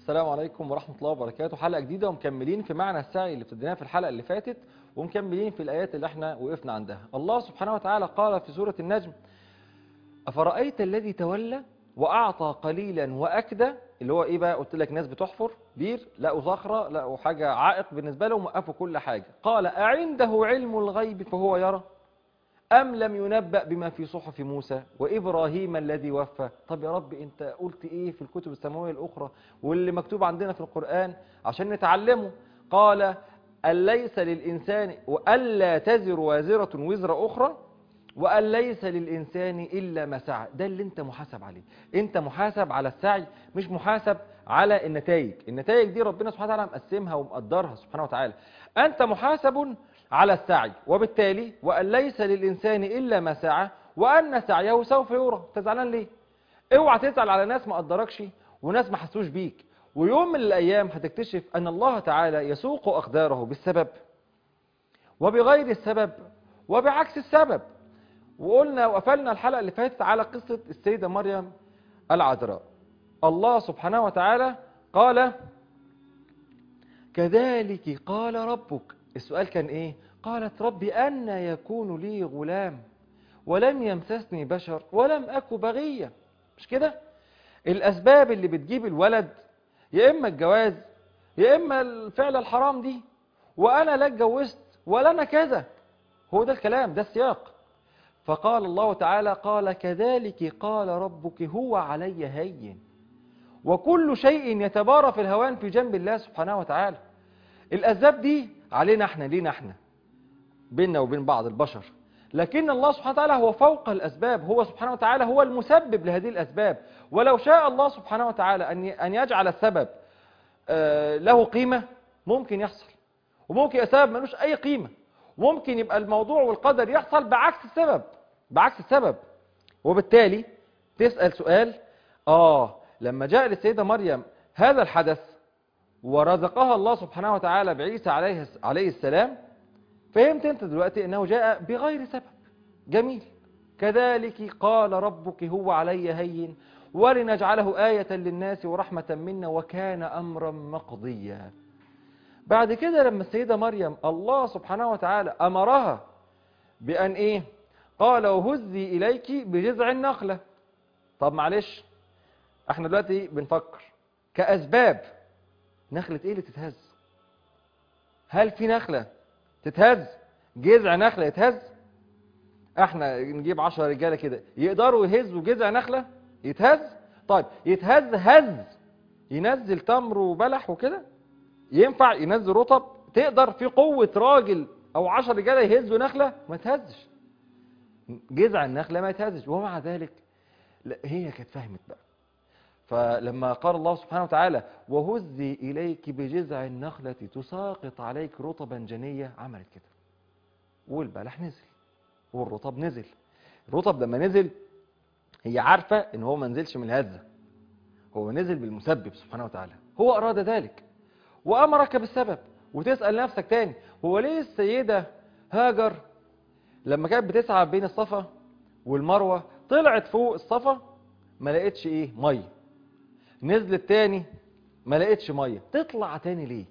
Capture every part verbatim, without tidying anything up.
السلام عليكم ورحمة الله وبركاته. حلقة جديدة ومكملين في معنى السعي اللي ابتديناه في الحلقة اللي فاتت، ومكملين في الآيات اللي احنا وقفنا عندها. الله سبحانه وتعالى قال في سورة النجم: أفرأيت الذي تولى وأعطى قليلا وأكدى. اللي هو إيه بقى؟ قلت لك ناس بتحفر بير، لقوا صخرة، لقوا حاجة عائق بالنسبة لهم، وقفوا كل حاجة. قال: أعنده علم الغيب فهو يرى أم لم ينبأ بما في صحف موسى وإبراهيم الذي وفى. طب يا رب أنت قلت إيه في الكتب السماوية الأخرى واللي مكتوب عندنا في القرآن عشان نتعلمه؟ قال: أن ليس للإنسان وألا تزر وازرة وزر أخرى وأن ليس للإنسان إلا ما سعى. ده اللي أنت محاسب عليه. أنت محاسب على السعي، مش محاسب على النتائج. النتائج دي ربنا سبحانه وتعالى مقسمها ومقدرها سبحانه وتعالى. أنت محاسب على السعي، وبالتالي وأن ليس للإنسان إلا ما سعى وأن سعيه سوف يرى. أنت زعلان ليه؟ اوعى تزعل على ناس ما قدركش وناس ما حسوش بيك. ويوم من الأيام هتكتشف أن الله تعالى يسوق أقداره بالسبب وبغير السبب وبعكس السبب. وقلنا وقفلنا الحلقة اللي فاتت على قصة السيدة مريم العذراء. الله سبحانه وتعالى قال: كذلك قال ربك. السؤال كان ايه؟ قالت: ربي أن يكون لي غلام ولم يمسسني بشر ولم أك بغيا. مش كده؟ الأسباب اللي بتجيب الولد يا إما الجواز يا إما الفعل الحرام دي، وأنا لا اتجوزت ولا أنا كذا. هو ده الكلام، ده السياق. فقال الله تعالى: قال كذلك قال ربك هو علي هين. وكل شيء يتبارى في الهوان في جنب الله سبحانه وتعالى. الأسباب دي علينا احنا، لينا احنا، بيننا وبين بعض البشر، لكن الله سبحانه وتعالى هو فوق الأسباب. هو سبحانه وتعالى هو المسبب لهذه الأسباب. ولو شاء الله سبحانه وتعالى أن يجعل السبب له قيمة ممكن يحصل، وممكن السبب ملوش أي قيمة، وممكن يبقى الموضوع والقدر يحصل بعكس السبب بعكس السبب. وبالتالي تسأل سؤال: آه لما جاء للسيدة مريم هذا الحدث ورزقها الله سبحانه وتعالى بعيسى عليه عليه السلام، فهمت انت دلوقتي انه جاء بغير سبب. جميل. كذلك قال ربك هو علي هين ولنجعله آية للناس ورحمة منا وكان أمرا مقضيا. بعد كده لما السيدة مريم الله سبحانه وتعالى أمرها بأن إيه؟ قال: وهزي إليك بجذع النخلة. طب معلش، احنا دلوقتي بنفكر كأسباب. نخلة ايه اللي تتهز؟ هل في نخلة تتهز؟ جذع نخلة يتهز؟ احنا نجيب عشرة رجالة كده يقدروا يهزوا جذع نخلة يتهز؟ طيب يتهز هز ينزل تمر وبلح وكده؟ ينفع ينزل رطب؟ تقدر في قوة راجل او عشر رجالة يهزوا نخلة؟ ما تهزش. جذع النخلة ما يتهزش. ومع ذلك لا، هي كانت فهمت بقى. فلما قال الله سبحانه وتعالى: وهزي إليك بجذع النخلة تساقط عليك رطبا جنية، عملت كده، والبلح نزل والرطب نزل. الرطب لما نزل هي عارفة ان هو ما نزلش من الهزة، هو نزل بالمسبب سبحانه وتعالى. هو أراد ذلك وأمرك بالسبب. وتسأل نفسك تاني: هو ليه السيدة هاجر لما كانت بتسعى بين الصفا والمروة طلعت فوق الصفا ما لقيتش ايه؟ ميه. نزلت تاني ما لقيتش ميه. تطلع تاني ليه؟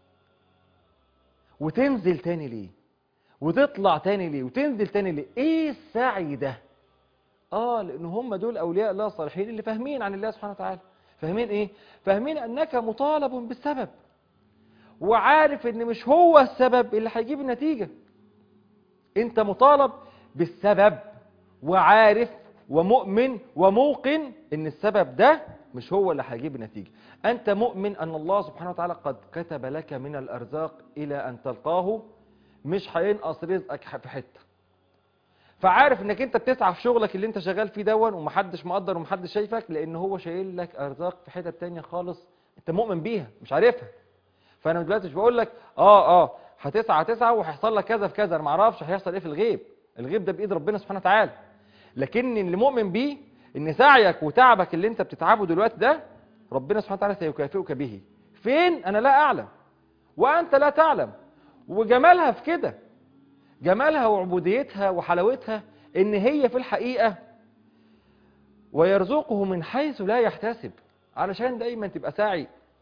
وتنزل تاني ليه؟ وتطلع تاني ليه؟ وتنزل تاني ليه؟ ايه السعي ده؟ اه لان هم دول اولياء الله الصالحين اللي فاهمين عن الله سبحانه وتعالى. فاهمين ايه؟ فاهمين انك مطالب بالسبب، وعارف ان مش هو السبب اللي هيجيب النتيجة. انت مطالب بالسبب وعارف ومؤمن وموقن ان السبب ده مش هو اللي هيجيب النتيجة. انت مؤمن ان الله سبحانه وتعالى قد كتب لك من الارزاق الى ان تلقاه، مش هينقص رزقك في حتة. فعارف انك انت بتسعى في شغلك اللي انت شغال فيه دون ومحدش مقدر ومحدش شايفك، لان هو شايل لك ارزاق في حتة تانية خالص انت مؤمن بيها مش عارفها. فانا دلوقتي مش بقول لك اه اه هتسعى تسعى وهيحصل لك كذا في كذا، انا ما اعرفش هيحصل ايه في الغيب. الغيب ده بايد ربنا سبحانه وتعالى. لكن اللي مؤمن بيه ان سعيك وتعبك اللي انت بتتعبه دلوقتي ده ربنا سبحانه وتعالى سيكافئك به. فين؟ انا لا اعلم وانت لا تعلم. وجمالها في كده، جمالها وعبوديتها وحلاوتها ان هي في الحقيقة ويرزقه من حيث لا يحتسب. علشان دايما تبقى ساعي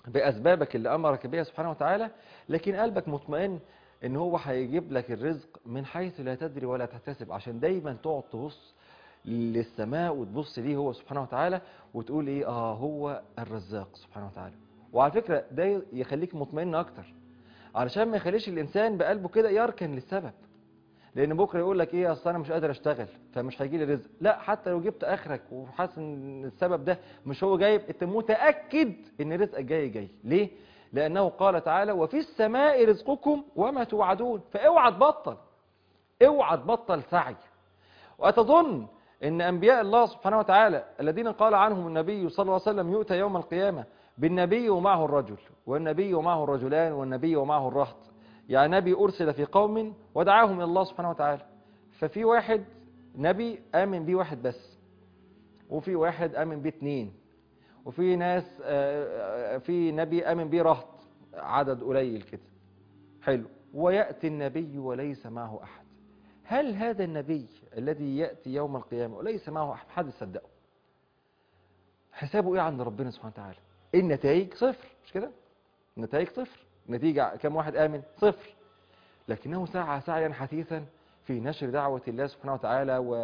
بأسبابك اللي أمرك بها سبحانه وتعالى، لكن قلبك مطمئن إن هو هيجيب لك الرزق من حيث لا تدري ولا تحتسب، عشان دايما تقعد تبص للسماء وتبص ليه هو سبحانه وتعالى وتقول إيه آه هو الرزاق سبحانه وتعالى. وعلى فكرة ده يخليك مطمئن أكتر، علشان ما يخليش الإنسان بقلبه كده يركن للسبب، لأن بكرة يقول لك إيه أصل أنا مش قادر أشتغل فمش هيجي لي رزق. لا، حتى لو جبت آخرك وحاسس إن السبب ده مش هو جايب، أنت متأكد إن رزقك جاي جاي. ليه؟ لأنه قال تعالى وفي السماء رزقكم وما توعدون. فاوعى تبطل، اوعى تبطل سعي. وأتظن إن أنبياء الله سبحانه وتعالى الذين قال عنهم النبي صلى الله عليه وسلم يؤتى يوم القيامة بالنبي ومعه الرجل، والنبي ومعه الرجلان، والنبي ومعه الرهط. يعني نبي أرسل في قوم ودعاهم إلى الله سبحانه وتعالى، ففي واحد نبي آمن بيه واحد بس، وفي واحد آمن بيه اتنين، وفي ناس في نبي آمن بيه رهط عدد قليل كده. حلو. ويأتي النبي وليس معه أحد. هل هذا النبي الذي يأتي يوم القيامة وليس معه أحد حد يصدقه؟ حسابه إيه عند ربنا سبحانه وتعالى؟ النتائج صفر، مش كده؟ النتائج صفر. نتيجة كم واحد آمن؟ صفر. لكنه سعى سعيا حثيثا في نشر دعوة الله سبحانه وتعالى و...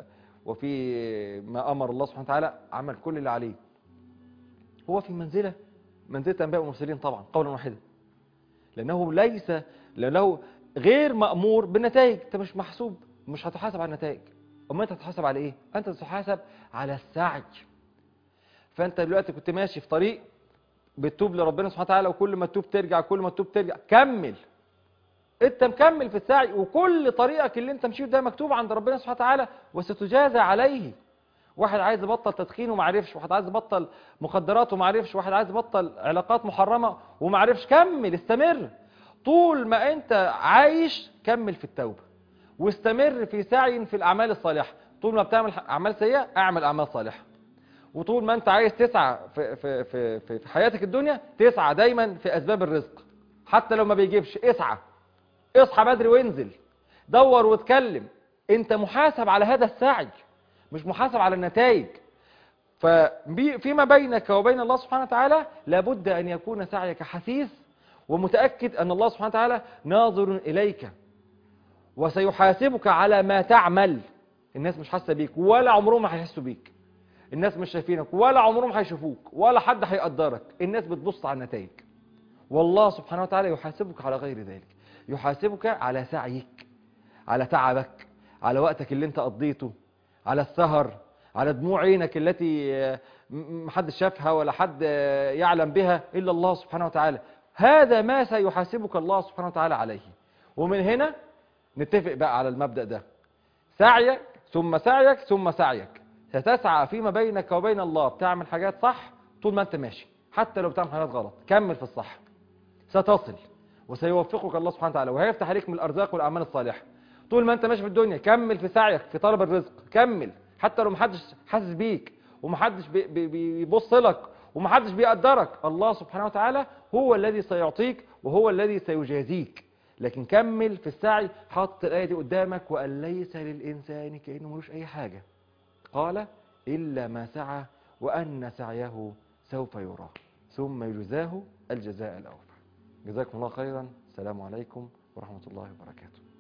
وفي ما أمر الله سبحانه وتعالى، عمل كل اللي عليه. هو في منزلة منزلة أنبياء والمرسلين طبعا قولا واحدا، لأنه ليس لأنه غير مأمور بالنتائج. أنت مش محسوب، مش هتحاسب على النتائج. أما أنت هتحاسب على إيه؟ أنت تتحاسب على السعي. فأنت دلوقتي كنت ماشي في طريق بتتوب لربنا سبحانه وتعالى، وكل ما تتوب ترجع، كل ما تتوب ترجع، كمل. انت مكمل في السعي، وكل طريقك اللي انت مشيت ده مكتوب عند ربنا سبحانه وتعالى وستجازى عليه. واحد عايز يبطل تدخين وما عرفش، واحد عايز يبطل مخدرات وما عرفش، واحد عايز يبطل علاقات محرمة وما عرفش. كمل، استمر. طول ما انت عايش كمل في التوبة، واستمر في سعي في الأعمال الصالحة. طول ما بتعمل أعمال سيئة اعمل أعمال صالحة. وطول ما انت عايز تسعى في, في, في, في, في حياتك الدنيا، تسعى دايما في أسباب الرزق. حتى لو ما بيجيبش اسعى، اصحى بدري وانزل، دور واتكلم. انت محاسب على هذا السعي، مش محاسب على النتائج. ففيما بينك وبين الله سبحانه وتعالى لابد أن يكون سعيك حثيث، ومتأكد أن الله سبحانه وتعالى ناظر إليك وسيحاسبك على ما تعمل. الناس مش حاسة بيك، ولا عمرهم هيحسوا بيك. الناس مش شايفينك، ولا عمرهم هيشوفوك، ولا حد هيقدرك. الناس بتبص على النتائج. والله سبحانه وتعالى يحاسبك على غير ذلك. يحاسبك على سعيك، على تعبك، على وقتك اللي انت قضيته، على السهر، على دموع عينك التي محدش شافها ولا حد يعلم بها إلا الله سبحانه وتعالى. هذا ما سيحاسبك الله سبحانه وتعالى عليه. ومن هنا نتفق بقى على المبدأ ده: سعيك ثم سعيك ثم سعيك. ستسعى فيما بينك وبين الله، بتعمل حاجات صح طول ما انت ماشي، حتى لو بتعمل حاجات غلط كمل في الصح، ستصل وسيوفقك الله سبحانه وتعالى، وهيفتح عليك من الأرزاق والأعمال الصالحة. طول ما انت ماشي في الدنيا كمل في سعيك في طلب الرزق، كمل حتى لو محدش حاسس بيك، ومحدش بي بي بيبص لك، ومحدش بيقدرك. الله سبحانه وتعالى هو الذي سيعطيك وهو الذي سيجازيك. لكن كمل في السعي. حط الآية دي قدامك: وأن ليس للإنسان كأنه ملوش أي حاجة، قال إلا ما سعى وأن سعيه سوف يرى ثم يجزاه الجزاء الأوفى. جزاكم الله خيرا. السلام عليكم ورحمة الله وبركاته.